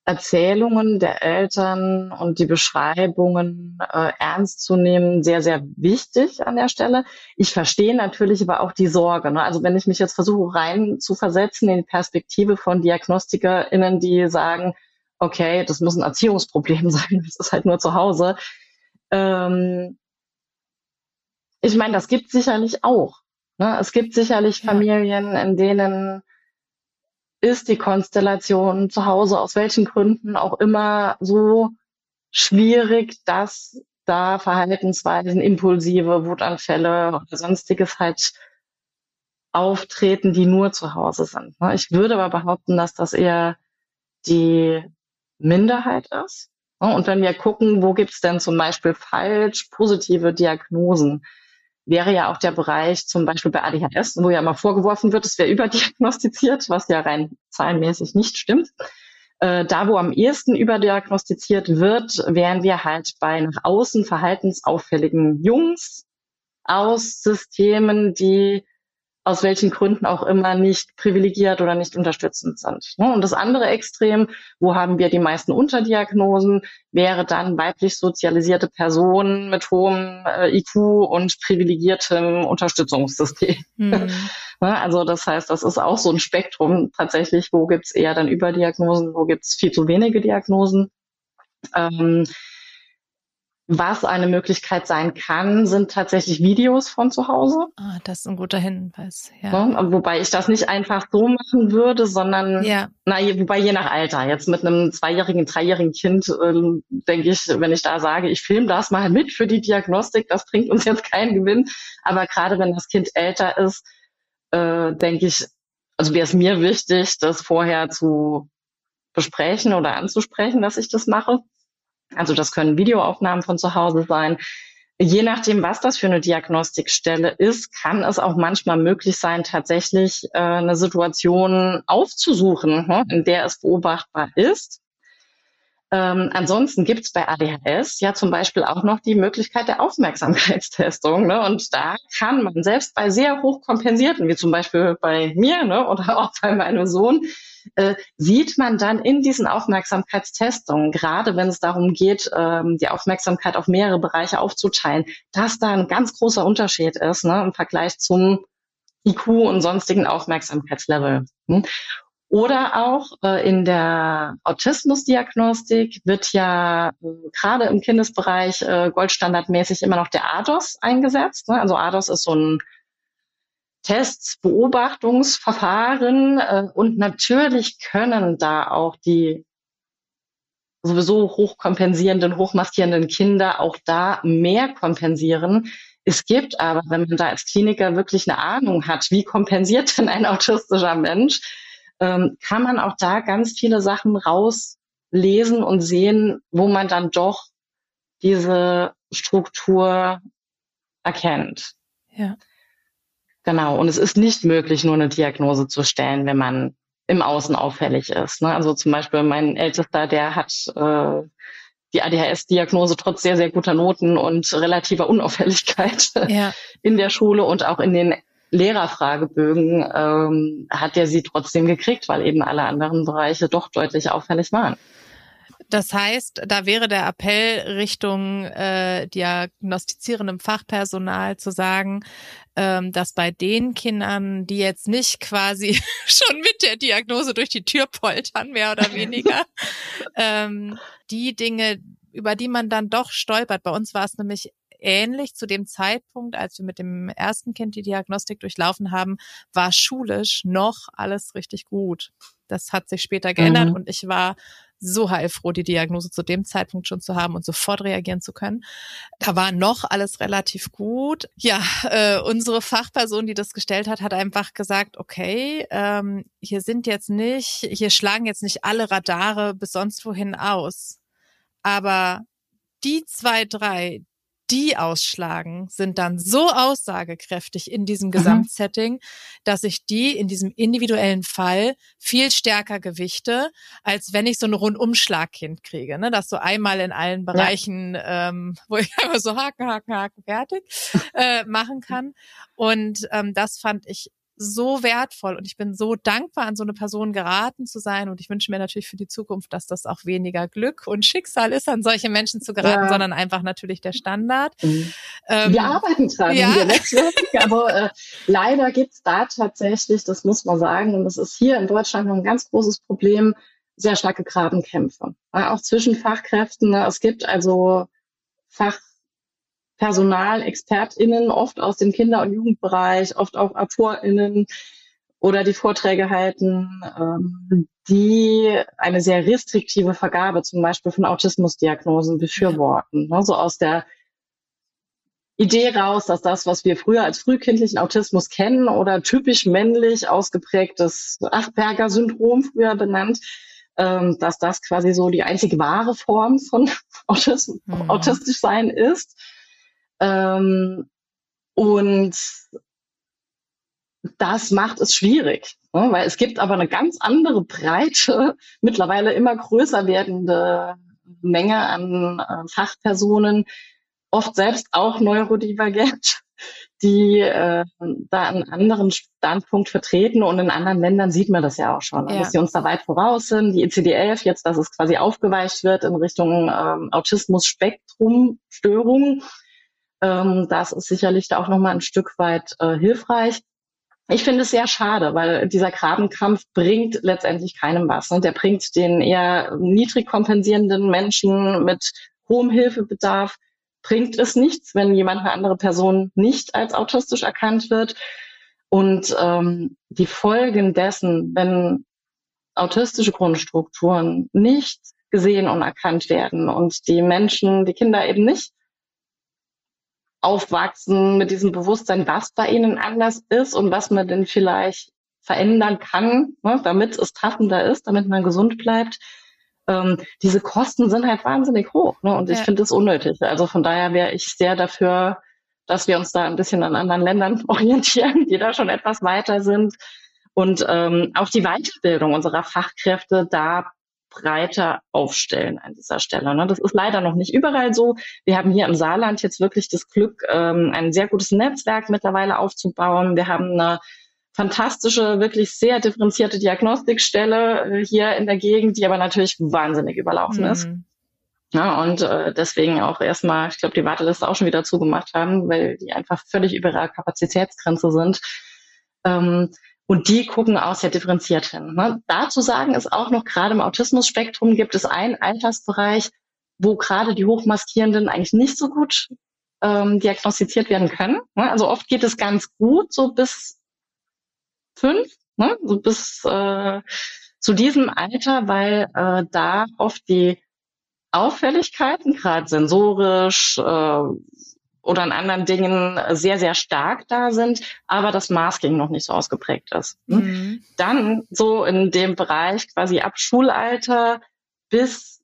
Erzählungen der Eltern und die Beschreibungen äh, ernst zu nehmen, sehr, sehr wichtig an der Stelle. Ich verstehe natürlich aber auch die Sorge. Ne? Also wenn ich mich jetzt versuche rein zu versetzen in die Perspektive von DiagnostikerInnen, die sagen, okay, das muss ein Erziehungsproblem sein, das ist halt nur zu Hause. Ähm, ich meine, das gibt sicherlich auch. Ne? Es gibt sicherlich Ja. Familien, in denen ist die Konstellation zu Hause aus welchen Gründen auch immer so schwierig, dass da Verhaltensweisen, impulsive Wutanfälle oder sonstiges halt auftreten, die nur zu Hause sind. Ne? Ich würde aber behaupten, dass das eher die Minderheit ist. Ne? Und wenn wir gucken, wo gibt's denn zum Beispiel falsch positive Diagnosen, wäre ja auch der Bereich zum Beispiel bei A D H S, wo ja immer vorgeworfen wird, es wäre überdiagnostiziert, was ja rein zahlenmäßig nicht stimmt. Äh, da, wo am ehesten überdiagnostiziert wird, wären wir halt bei nach außen verhaltensauffälligen Jungs aus Systemen, die aus welchen Gründen auch immer nicht privilegiert oder nicht unterstützend sind. Und das andere Extrem, wo haben wir die meisten Unterdiagnosen, wäre dann weiblich sozialisierte Personen mit hohem äh, I Q und privilegiertem Unterstützungssystem. Mhm. Also das heißt, das ist auch so ein Spektrum tatsächlich, wo gibt's eher dann Überdiagnosen, wo gibt's viel zu wenige Diagnosen. Ähm, Was eine Möglichkeit sein kann, sind tatsächlich Videos von zu Hause. Ah, das ist ein guter Hinweis. Ja. Ne? Wobei ich das nicht einfach so machen würde, sondern, Ja. na, wobei je nach Alter. Jetzt mit einem zweijährigen, dreijährigen Kind äh, denke ich, wenn ich da sage, ich filme das mal mit für die Diagnostik, das bringt uns jetzt keinen Gewinn. Aber gerade wenn das Kind älter ist, äh, denke ich, also wäre es mir wichtig, das vorher zu besprechen oder anzusprechen, dass ich das mache. Also das können Videoaufnahmen von zu Hause sein. Je nachdem, was das für eine Diagnostikstelle ist, kann es auch manchmal möglich sein, tatsächlich äh, eine Situation aufzusuchen, ne, in der es beobachtbar ist. Ähm, ansonsten gibt es bei A D H S ja zum Beispiel auch noch die Möglichkeit der Aufmerksamkeitstestung. Ne? Und da kann man selbst bei sehr hochkompensierten, wie zum Beispiel bei mir, ne, oder auch bei meinem Sohn, äh, sieht man dann in diesen Aufmerksamkeitstestungen, gerade wenn es darum geht, ähm, die Aufmerksamkeit auf mehrere Bereiche aufzuteilen, dass da ein ganz großer Unterschied ist, ne, im Vergleich zum I Q und sonstigen Aufmerksamkeitslevel. Hm? Oder auch äh, in der Autismusdiagnostik wird ja äh, gerade im Kindesbereich äh, goldstandardmäßig immer noch der A D O S eingesetzt. Ne? Also A D O S ist so ein Tests, Beobachtungsverfahren äh, und natürlich können da auch die sowieso hochkompensierenden, hochmaskierenden Kinder auch da mehr kompensieren. Es gibt aber, wenn man da als Kliniker wirklich eine Ahnung hat, wie kompensiert denn ein autistischer Mensch, ähm, kann man auch da ganz viele Sachen rauslesen und sehen, wo man dann doch diese Struktur erkennt. Ja. Genau. Und es ist nicht möglich, nur eine Diagnose zu stellen, wenn man im Außen auffällig ist. Ne? Also zum Beispiel mein Ältester, der hat äh, die A D H S-Diagnose trotz sehr, sehr guter Noten und relativer Unauffälligkeit Ja. in der Schule und auch in den Lehrerfragebögen ähm, hat er sie trotzdem gekriegt, weil eben alle anderen Bereiche doch deutlich auffällig waren. Das heißt, da wäre der Appell Richtung äh, diagnostizierendem Fachpersonal zu sagen, ähm, dass bei den Kindern, die jetzt nicht quasi schon mit der Diagnose durch die Tür poltern, mehr oder weniger, ähm, die Dinge, über die man dann doch stolpert. Bei uns war es nämlich ähnlich zu dem Zeitpunkt, als wir mit dem ersten Kind die Diagnostik durchlaufen haben, war schulisch noch alles richtig gut. Das hat sich später geändert mhm. und ich war so heilfroh, die Diagnose zu dem Zeitpunkt schon zu haben und sofort reagieren zu können. Da war noch alles relativ gut. Ja, äh, unsere Fachperson, die das gestellt hat, hat einfach gesagt, okay, ähm, hier sind jetzt nicht, hier schlagen jetzt nicht alle Radare bis sonst wohin aus. Aber die zwei, drei, die ausschlagen, sind dann so aussagekräftig in diesem Gesamtsetting, dass ich die in diesem individuellen Fall viel stärker gewichte, als wenn ich so ein Rundumschlagkind kriege, ne, das so einmal in allen Bereichen, ja. ähm, wo ich einfach so Haken, Haken, Haken, fertig äh, machen kann. Und ähm, das fand ich so wertvoll und ich bin so dankbar, an so eine Person geraten zu sein und ich wünsche mir natürlich für die Zukunft, dass das auch weniger Glück und Schicksal ist, an solche Menschen zu geraten, ja. sondern einfach natürlich der Standard. Mhm. Ähm, wir arbeiten dran, ja. wir Netzwerken, aber äh, leider gibt's da tatsächlich, das muss man sagen, und das ist hier in Deutschland noch ein ganz großes Problem, sehr starke Grabenkämpfe, ja, auch zwischen Fachkräften. Ne? Es gibt also Fachpersonal, ExpertInnen, oft aus dem Kinder- und Jugendbereich, oft auch AutorInnen oder die Vorträge halten, ähm, die eine sehr restriktive Vergabe zum Beispiel von Autismusdiagnosen befürworten. Ja. Ne? So aus der Idee raus, dass das, was wir früher als frühkindlichen Autismus kennen oder typisch männlich ausgeprägtes Asperger-Syndrom früher benannt, ähm, dass das quasi so die einzige wahre Form von Autism- mhm. autistisch sein ist. Ähm, und das macht es schwierig, ne? Weil es gibt aber eine ganz andere breite, mittlerweile immer größer werdende Menge an äh, Fachpersonen, oft selbst auch neurodivergent, die äh, da einen anderen Standpunkt vertreten und in anderen Ländern sieht man das ja auch schon, ja. dass die uns da weit voraus sind. Die I C D elf jetzt, dass es quasi aufgeweicht wird in Richtung ähm, Autismus-Spektrum-Störung. Ähm, das ist sicherlich da auch nochmal ein Stück weit äh, hilfreich. Ich finde es sehr schade, weil dieser Grabenkampf bringt letztendlich keinem was. Ne? Der bringt den eher niedrig kompensierenden Menschen mit hohem Hilfebedarf, bringt es nichts, wenn jemand, eine andere Person nicht als autistisch erkannt wird. Und ähm, die Folgen dessen, wenn autistische Grundstrukturen nicht gesehen und erkannt werden und die Menschen, die Kinder eben nicht aufwachsen mit diesem Bewusstsein, was bei ihnen anders ist und was man denn vielleicht verändern kann, ne, damit es passender ist, damit man gesund bleibt. Ähm, diese Kosten sind halt wahnsinnig hoch, ne, und ja. ich finde es unnötig. Also von daher wäre ich sehr dafür, dass wir uns da ein bisschen an anderen Ländern orientieren, die da schon etwas weiter sind und ähm, auch die Weiterbildung unserer Fachkräfte da breiter aufstellen an dieser Stelle. Ne? Das ist leider noch nicht überall so. Wir haben hier im Saarland jetzt wirklich das Glück, ähm, ein sehr gutes Netzwerk mittlerweile aufzubauen. Wir haben eine fantastische, wirklich sehr differenzierte Diagnostikstelle äh, hier in der Gegend, die aber natürlich wahnsinnig überlaufen mhm. ist. Ja, und äh, deswegen auch erstmal, ich glaube, die Warteliste auch schon wieder zugemacht haben, weil die einfach völlig über ihrer Kapazitätsgrenze sind. Ähm, Und die gucken auch sehr differenziert hin. Ne? Dazu sagen ist auch noch, gerade im Autismus-Spektrum gibt es einen Altersbereich, wo gerade die Hochmaskierenden eigentlich nicht so gut ähm, diagnostiziert werden können. Ne? Also oft geht es ganz gut, so bis fünf, ne? so bis äh, zu diesem Alter, weil äh, da oft die Auffälligkeiten, gerade sensorisch, äh, oder an anderen Dingen sehr, sehr stark da sind, aber das Masking noch nicht so ausgeprägt ist. Mhm. Dann so in dem Bereich quasi ab Schulalter bis,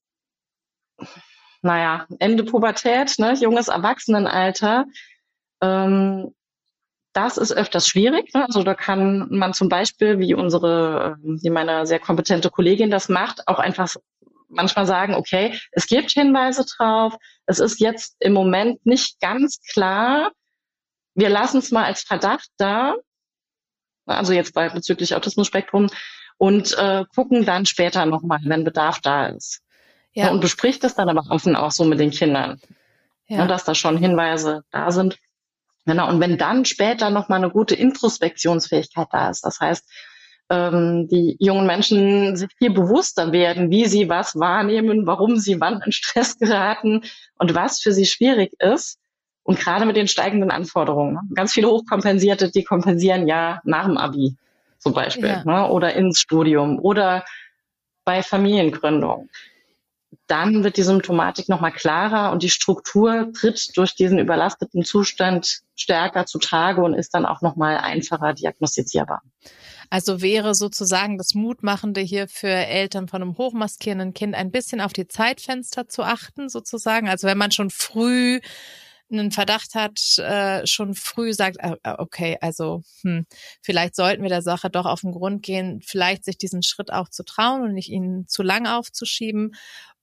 naja, Ende Pubertät, ne, junges Erwachsenenalter, ähm, das ist öfters schwierig. Ne? Also da kann man zum Beispiel, wie unsere, wie meine sehr kompetente Kollegin das macht, auch einfach manchmal sagen, okay, es gibt Hinweise drauf, es ist jetzt im Moment nicht ganz klar, wir lassen es mal als Verdacht da, also jetzt bei bezüglich Autismus-Spektrum, und äh, gucken dann später nochmal, wenn Bedarf da ist. Ja. Und bespricht das dann aber offen auch so mit den Kindern, ja. ne, dass da schon Hinweise da sind. Genau. Und wenn dann später nochmal eine gute Introspektionsfähigkeit da ist, das heißt, ähm, die jungen Menschen sich viel bewusster werden, wie sie was wahrnehmen, warum sie wann in Stress geraten und was für sie schwierig ist. Und gerade mit den steigenden Anforderungen. Ne? Ganz viele Hochkompensierte, die kompensieren ja nach dem Abi zum Beispiel, ja. ne? oder ins Studium oder bei Familiengründung. Dann wird die Symptomatik nochmal klarer und die Struktur tritt durch diesen überlasteten Zustand stärker zutage und ist dann auch nochmal einfacher diagnostizierbar. Also wäre sozusagen das Mutmachende hier für Eltern von einem hochmaskierenden Kind ein bisschen auf die Zeitfenster zu achten sozusagen. Also wenn man schon früh einen Verdacht hat, äh, schon früh sagt, äh, okay, also hm, vielleicht sollten wir der Sache doch auf den Grund gehen, vielleicht sich diesen Schritt auch zu trauen und nicht ihn zu lang aufzuschieben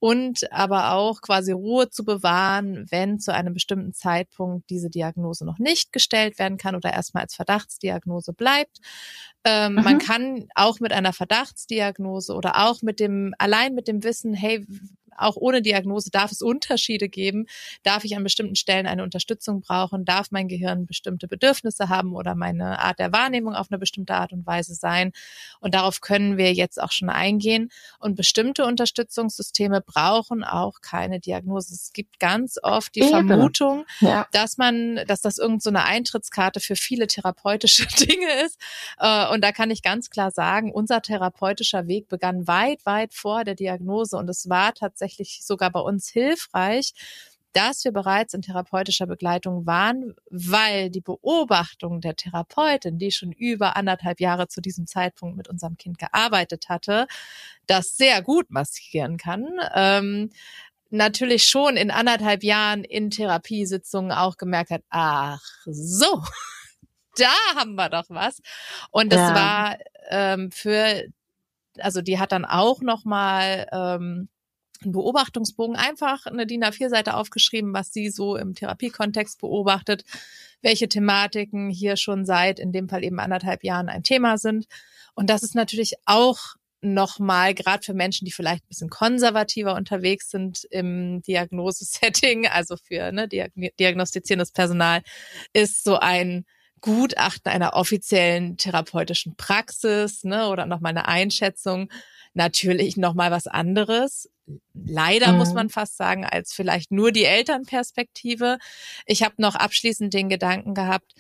und aber auch quasi Ruhe zu bewahren, wenn zu einem bestimmten Zeitpunkt diese Diagnose noch nicht gestellt werden kann oder erstmal als Verdachtsdiagnose bleibt. Ähm, mhm. Man kann auch mit einer Verdachtsdiagnose oder auch mit dem, allein mit dem Wissen, hey, auch ohne Diagnose darf es Unterschiede geben, darf ich an bestimmten Stellen eine Unterstützung brauchen, darf mein Gehirn bestimmte Bedürfnisse haben oder meine Art der Wahrnehmung auf eine bestimmte Art und Weise sein. Und darauf können wir jetzt auch schon eingehen. Und bestimmte Unterstützungssysteme brauchen auch keine Diagnose. Es gibt ganz oft die ja, Vermutung, ja. dass man, dass das irgend so eine Eintrittskarte für viele therapeutische Dinge ist. Und da kann ich ganz klar sagen, unser therapeutischer Weg begann weit, weit vor der Diagnose und es war tatsächlich sogar bei uns hilfreich, dass wir bereits in therapeutischer Begleitung waren, weil die Beobachtung der Therapeutin, die schon über anderthalb Jahre zu diesem Zeitpunkt mit unserem Kind gearbeitet hatte, das sehr gut maskieren kann, ähm, natürlich schon in anderthalb Jahren in Therapiesitzungen auch gemerkt hat, ach so, da haben wir doch was. Und das ja. war ähm, für, also die hat dann auch nochmal ähm, einen Beobachtungsbogen, einfach eine D I N A vier Seite aufgeschrieben, was sie so im Therapiekontext beobachtet, welche Thematiken hier schon seit, in dem Fall eben anderthalb Jahren ein Thema sind. Und das ist natürlich auch nochmal, gerade für Menschen, die vielleicht ein bisschen konservativer unterwegs sind im Diagnosesetting, also für ne, diagnostizierendes Personal, ist so ein Gutachten einer offiziellen therapeutischen Praxis, ne, oder nochmal eine Einschätzung, natürlich nochmal was anderes. Leider mhm. muss man fast sagen, als vielleicht nur die Elternperspektive. Ich habe noch abschließend den Gedanken gehabt,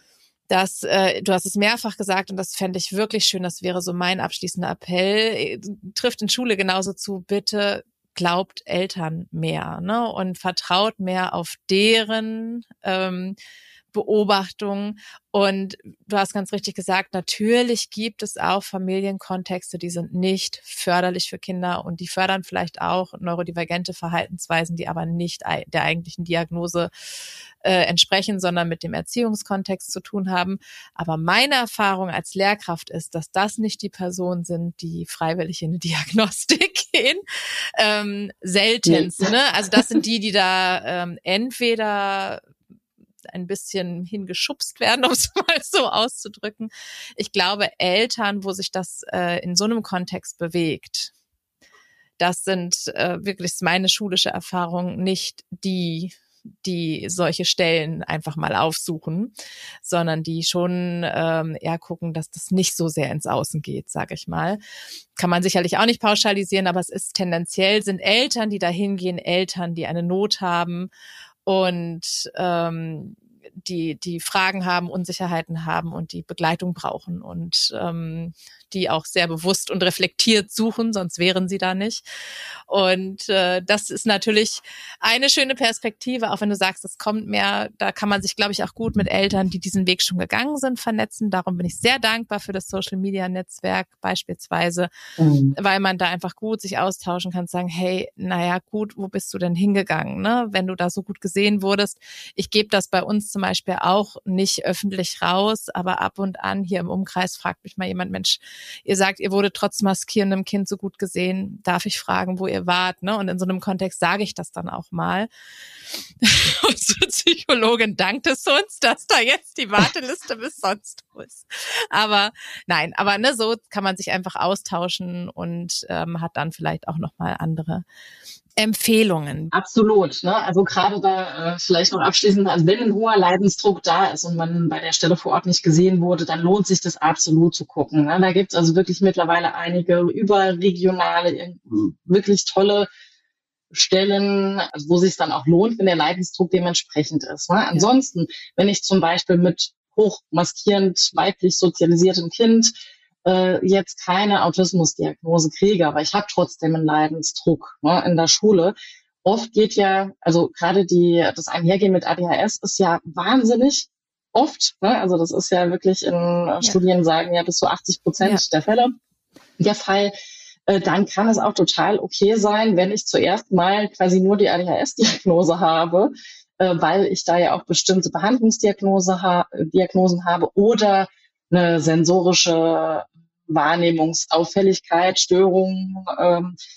dass, äh, du hast es mehrfach gesagt und das fände ich wirklich schön, das wäre so mein abschließender Appell, trifft in Schule genauso zu, bitte glaubt Eltern mehr, ne, und vertraut mehr auf deren ähm, Beobachtung. Und du hast ganz richtig gesagt, natürlich gibt es auch Familienkontexte, die sind nicht förderlich für Kinder und die fördern vielleicht auch neurodivergente Verhaltensweisen, die aber nicht der eigentlichen Diagnose äh, entsprechen, sondern mit dem Erziehungskontext zu tun haben. Aber meine Erfahrung als Lehrkraft ist, dass das nicht die Personen sind, die freiwillig in eine Diagnostik gehen. Ähm, seltenst, nee. ne? Also das sind die, die da ähm, entweder ein bisschen hingeschubst werden, um es mal so auszudrücken. Ich glaube, Eltern, wo sich das äh, in so einem Kontext bewegt, das sind äh, wirklich meine schulische Erfahrung, nicht die, die solche Stellen einfach mal aufsuchen, sondern die schon ähm, eher gucken, dass das nicht so sehr ins Außen geht, sage ich mal. Kann man sicherlich auch nicht pauschalisieren, aber es ist tendenziell, sind Eltern, die da hingehen, Eltern, die eine Not haben und ähm, die die Fragen haben, Unsicherheiten haben und die Begleitung brauchen und ähm, die auch sehr bewusst und reflektiert suchen, sonst wären sie da nicht. Und äh, das ist natürlich eine schöne Perspektive, auch wenn du sagst, es kommt mehr, da kann man sich, glaube ich, auch gut mit Eltern, die diesen Weg schon gegangen sind, vernetzen. Darum bin ich sehr dankbar für das Social-Media-Netzwerk beispielsweise, mhm. weil man da einfach gut sich austauschen kann, sagen, hey, naja, gut, wo bist du denn hingegangen, ne? Wenn du da so gut gesehen wurdest. Ich gebe das bei uns zum Beispiel auch nicht öffentlich raus, aber ab und an hier im Umkreis fragt mich mal jemand, Mensch, ihr sagt, ihr wurde trotz maskierendem Kind so gut gesehen, darf ich fragen, wo ihr wart, ne? Und in so einem Kontext sage ich das dann auch mal. Unsere Psychologin dankt es uns, dass da jetzt die Warteliste bis sonst wo ist. Aber nein, aber ne, so kann man sich einfach austauschen und ähm, hat dann vielleicht auch nochmal andere Empfehlungen. Absolut, ne? Also gerade da äh, vielleicht noch abschließend, also wenn ein hoher Leidensdruck da ist und man bei der Stelle vor Ort nicht gesehen wurde, dann lohnt sich das absolut zu gucken. Ne? Da gibt es also wirklich mittlerweile einige überregionale, wirklich tolle Stellen, also wo sich dann auch lohnt, wenn der Leidensdruck dementsprechend ist. Ne? Ansonsten, ja. wenn ich zum Beispiel mit hochmaskierend weiblich sozialisiertem Kind äh, jetzt keine Autismusdiagnose kriege, aber ich habe trotzdem einen Leidensdruck, ne, in der Schule. Oft geht ja, also gerade die das Einhergehen mit A D H S ist ja wahnsinnig oft, ne? Also das ist ja wirklich in ja. Studien sagen ja bis zu achtzig Prozent ja. der Fälle der Fall. Äh, dann kann es auch total okay sein, wenn ich zuerst mal quasi nur die A D H S-Diagnose habe, äh, weil ich da ja auch bestimmte Behandlungsdiagnose ha- Diagnosen habe oder eine sensorische Wahrnehmungsauffälligkeit, Störung, ähm,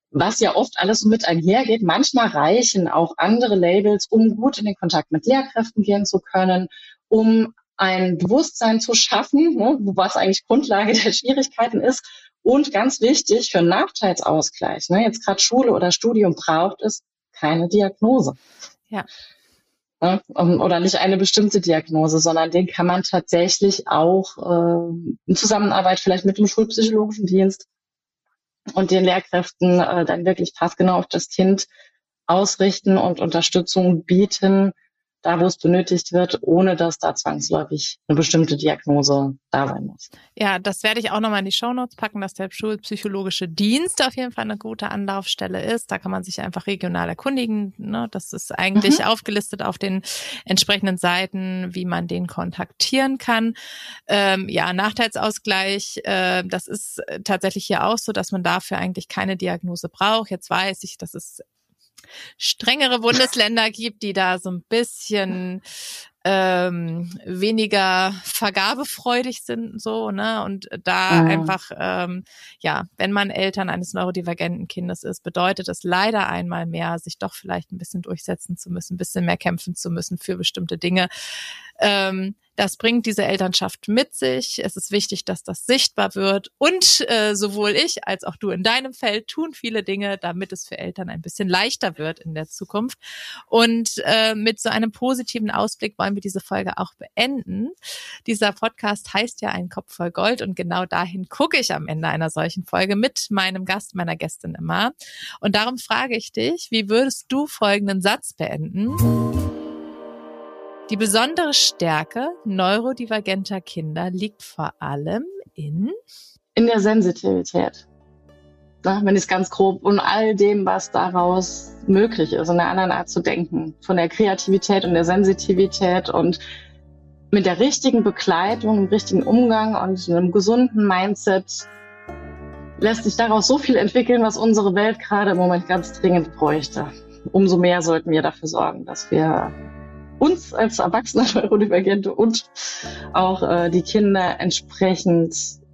was ja oft alles so mit einhergeht. Manchmal reichen auch andere Labels, um gut in den Kontakt mit Lehrkräften gehen zu können, um ein Bewusstsein zu schaffen, ne, was eigentlich Grundlage der Schwierigkeiten ist. Und ganz wichtig, für einen Nachteilsausgleich, ne, jetzt gerade Schule oder Studium, braucht es keine Diagnose. Ja. Ja, oder nicht eine bestimmte Diagnose, sondern den kann man tatsächlich auch äh, in Zusammenarbeit vielleicht mit dem schulpsychologischen Dienst und den Lehrkräften äh, dann wirklich passgenau auf das Kind ausrichten und Unterstützung bieten, da wo es benötigt wird, ohne dass da zwangsläufig eine bestimmte Diagnose da sein muss. Ja, das werde ich auch nochmal in die Shownotes packen, dass der schulpsychologische Dienst auf jeden Fall eine gute Anlaufstelle ist. Da kann man sich einfach regional erkundigen. Ne? Das ist eigentlich mhm. aufgelistet auf den entsprechenden Seiten, wie man den kontaktieren kann. Ähm, ja, Nachteilsausgleich, äh, das ist tatsächlich hier auch so, dass man dafür eigentlich keine Diagnose braucht. Jetzt weiß ich, dass es strengere Bundesländer gibt, die da so ein bisschen ähm, weniger vergabefreudig sind, so, ne, und da mhm. einfach, ähm, ja, wenn man Eltern eines neurodivergenten Kindes ist, bedeutet es leider einmal mehr, sich doch vielleicht ein bisschen durchsetzen zu müssen, ein bisschen mehr kämpfen zu müssen für bestimmte Dinge. Ähm, Das bringt diese Elternschaft mit sich. Es ist wichtig, dass das sichtbar wird. Und äh, sowohl ich als auch du in deinem Feld tun viele Dinge, damit es für Eltern ein bisschen leichter wird in der Zukunft. Und äh, mit so einem positiven Ausblick wollen wir diese Folge auch beenden. Dieser Podcast heißt ja Ein Kopf voll Gold. Und genau dahin gucke ich am Ende einer solchen Folge mit meinem Gast, meiner Gästin immer. Und darum frage ich dich, wie würdest du folgenden Satz beenden? Die besondere Stärke neurodivergenter Kinder liegt vor allem in? In der Sensitivität. Ja, wenn ich es ganz grob, und all dem, was daraus möglich ist, in einer anderen Art zu denken. Von der Kreativität und der Sensitivität und mit der richtigen Begleitung, dem richtigen Umgang und einem gesunden Mindset lässt sich daraus so viel entwickeln, was unsere Welt gerade im Moment ganz dringend bräuchte. Umso mehr sollten wir dafür sorgen, dass wir uns als Erwachsene Neurodivergente und auch äh, die Kinder entsprechend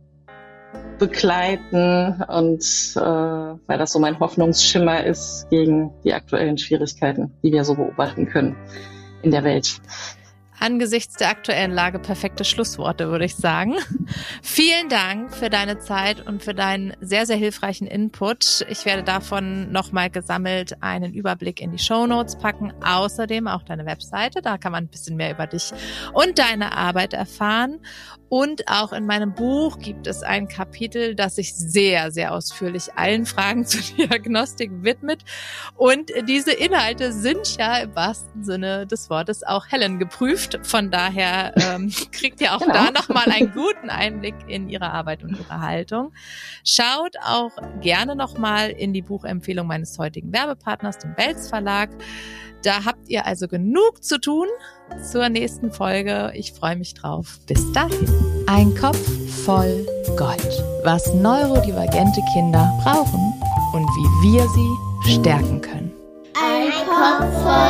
begleiten und äh, weil das so mein Hoffnungsschimmer ist gegen die aktuellen Schwierigkeiten, die wir so beobachten können in der Welt. Angesichts der aktuellen Lage perfekte Schlussworte, würde ich sagen. Vielen Dank für deine Zeit und für deinen sehr, sehr hilfreichen Input. Ich werde davon nochmal gesammelt einen Überblick in die Shownotes packen. Außerdem auch deine Webseite, da kann man ein bisschen mehr über dich und deine Arbeit erfahren. Und auch in meinem Buch gibt es ein Kapitel, das sich sehr, sehr ausführlich allen Fragen zur Diagnostik widmet. Und diese Inhalte sind ja im wahrsten Sinne des Wortes auch Helen geprüft. Von daher ähm, kriegt ihr auch genau. da nochmal einen guten Einblick in ihre Arbeit und ihre Haltung. Schaut auch gerne nochmal in die Buchempfehlung meines heutigen Werbepartners, dem Belz Verlag. Da habt ihr also genug zu tun zur nächsten Folge. Ich freue mich drauf. Bis dahin. Ein Kopf voll Gold. Was neurodivergente Kinder brauchen und wie wir sie stärken können. Ein Kopf voll